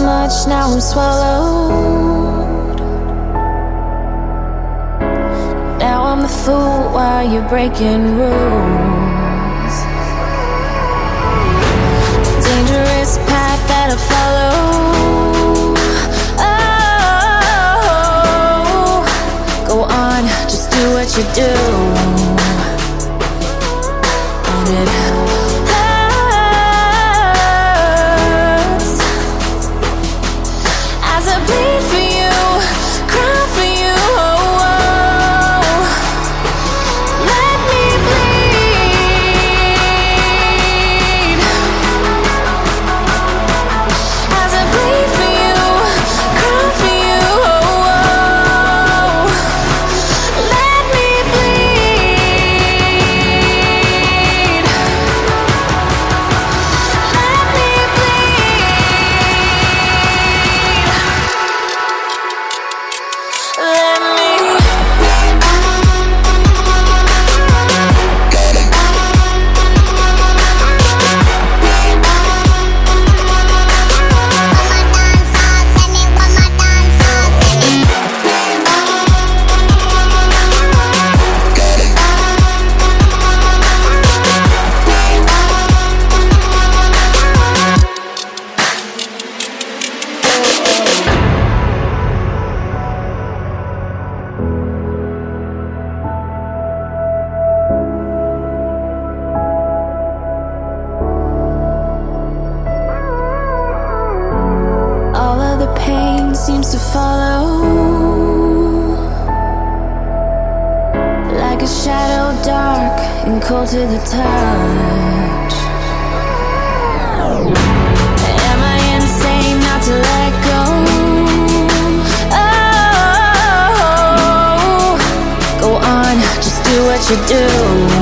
much, now I'm swallowed. Now I'm the fool while you're breaking rules. Dangerous path that I follow. Oh, go on, just do what you do. And it hurts as I bleed for you, cry for you. Oh, oh. Let me bleed as I bleed for you, cry for you. Oh, oh. Let me bleed. Let me bleed. Let me. All of the pain seems to follow like a shadow, dark and cold to the touch. Am I insane not to let go? Oh, go on, just do what you do.